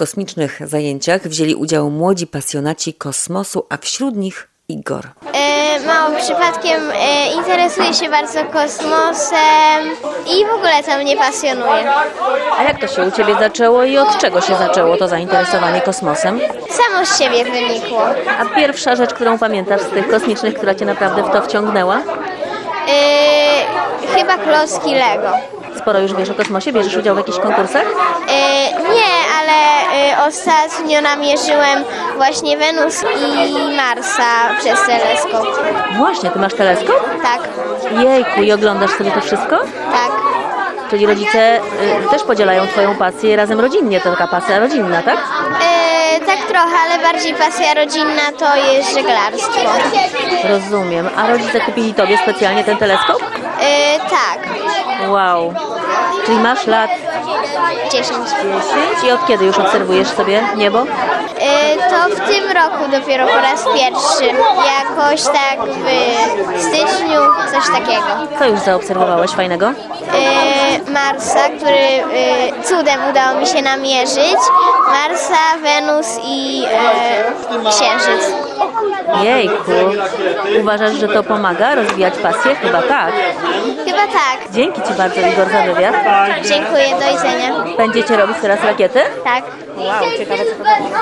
kosmicznych zajęciach wzięli udział młodzi pasjonaci kosmosu, a wśród nich Igor. Mało przypadkiem interesuję się bardzo kosmosem i w ogóle to mnie pasjonuje. A jak to się u Ciebie zaczęło i od czego się zaczęło to zainteresowanie kosmosem? Samo z siebie wynikło. A pierwsza rzecz, którą pamiętasz z tych kosmicznych, która Cię naprawdę w to wciągnęła? Chyba klocki Lego. Sporo już wiesz o kosmosie? Bierzesz udział w jakichś konkursach? Nie, ale ostatnio namierzyłem właśnie Wenus i Marsa przez teleskop. Właśnie, Ty masz teleskop? Tak, Jejku, i oglądasz sobie to wszystko? tak. Czyli rodzice też podzielają Twoją pasję razem rodzinnie, to taka pasja rodzinna, tak? Tak trochę, ale bardziej pasja rodzinna to jest żeglarstwo. Rozumiem. A rodzice kupili Tobie specjalnie ten teleskop? Tak, Wow. Czyli masz lat 10. 10 i od kiedy już obserwujesz sobie niebo? To w tym roku dopiero po raz pierwszy. Jakoś tak w styczniu, coś takiego. Co już zaobserwowałeś fajnego? Marsa, który cudem udało mi się namierzyć. Marsa, Wenus i Księżyc. Jejku. Uważasz, że to pomaga rozwijać pasję? Chyba tak. Chyba tak. Dzięki Ci bardzo, Igor, za wywiad. Dziękuję, do widzenia. Będziecie robić teraz rakiety? Tak. Wow, ciekawe co to będzie.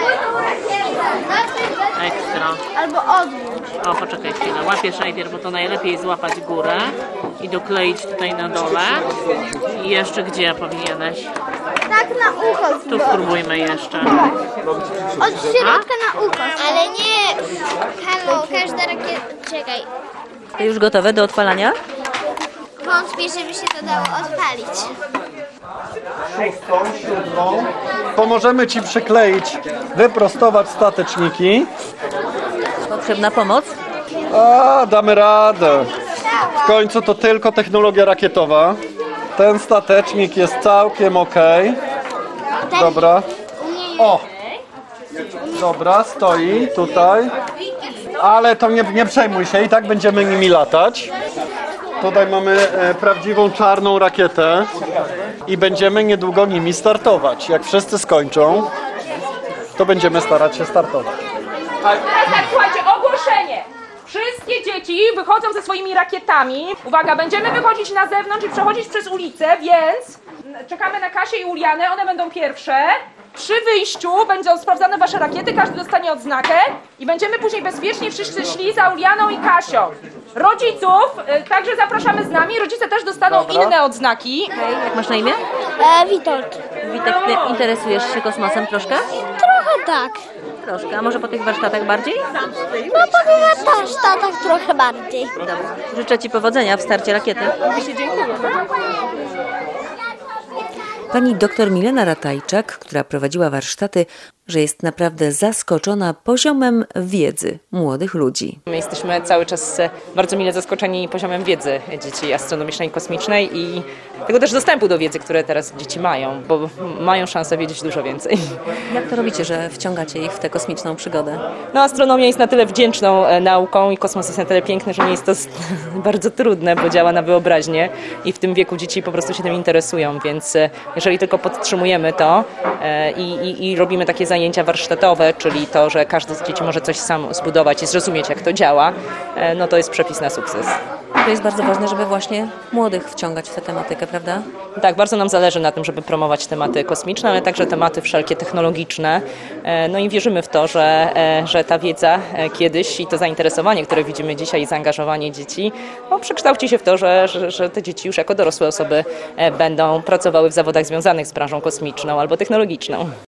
Ekstra. Albo odwróć. O, poczekaj chwilę. Łapiesz najpierw, bo to najlepiej złapać górę i dokleić tutaj na dole. I jeszcze gdzie powinieneś? Tak na ucho. Tu spróbujmy jeszcze. Od środka na ucho. Ale nie. Halo, każda rakieta. Czekaj. To już gotowe do odpalania? Wątpię, żeby się to dało odpalić. Pomożemy Ci przykleić, wyprostować stateczniki. Potrzebna pomoc? A, damy radę. W końcu to tylko technologia rakietowa. Ten statecznik jest całkiem okej. Dobra. O! Dobra, stoi tutaj. Ale to nie przejmuj się, i tak będziemy nimi latać. Tutaj mamy prawdziwą czarną rakietę i będziemy niedługo nimi startować. Jak wszyscy skończą, to będziemy starać się startować. Tak, słuchajcie, ogłoszenie! Wszystkie dzieci wychodzą ze swoimi rakietami. Uwaga, będziemy wychodzić na zewnątrz i przechodzić przez ulicę, więc czekamy na Kasię i Ulianę, one będą pierwsze. Przy wyjściu będą sprawdzane wasze rakiety, każdy dostanie odznakę i będziemy później bezpiecznie wszyscy szli za Ulianą i Kasią. Rodziców także zapraszamy z nami, rodzice też dostaną inne odznaki. Jak masz na imię? Witold. Witek, Ty interesujesz się kosmosem troszkę? Trochę tak. Troszkę. A może po tych warsztatach bardziej? No powiem tak trochę bardziej. Dobra. Życzę Ci powodzenia w starcie rakiety. Pani doktor Milena Ratajczak, która prowadziła warsztaty, że jest naprawdę zaskoczona poziomem wiedzy młodych ludzi. My jesteśmy cały czas bardzo mile zaskoczeni poziomem wiedzy dzieci astronomicznej i kosmicznej i tego też dostępu do wiedzy, które teraz dzieci mają, bo mają szansę wiedzieć dużo więcej. Jak to robicie, że wciągacie ich w tę kosmiczną przygodę? No, astronomia jest na tyle wdzięczną nauką i kosmos jest na tyle piękny, że nie jest to bardzo trudne, bo działa na wyobraźnię i w tym wieku dzieci po prostu się tym interesują, więc jeżeli tylko podtrzymujemy to i robimy takie zajęcia warsztatowe, czyli to, że każdy z dzieci może coś sam zbudować i zrozumieć, jak to działa, no to jest przepis na sukces. To jest bardzo ważne, żeby właśnie młodych wciągać w tę tematykę, prawda? Tak, bardzo nam zależy na tym, żeby promować tematy kosmiczne, ale także tematy wszelkie technologiczne. No i wierzymy w to, że ta wiedza kiedyś i to zainteresowanie, które widzimy dzisiaj i zaangażowanie dzieci, no, przekształci się w to, że te dzieci już jako dorosłe osoby będą pracowały w zawodach związanych z branżą kosmiczną albo technologiczną.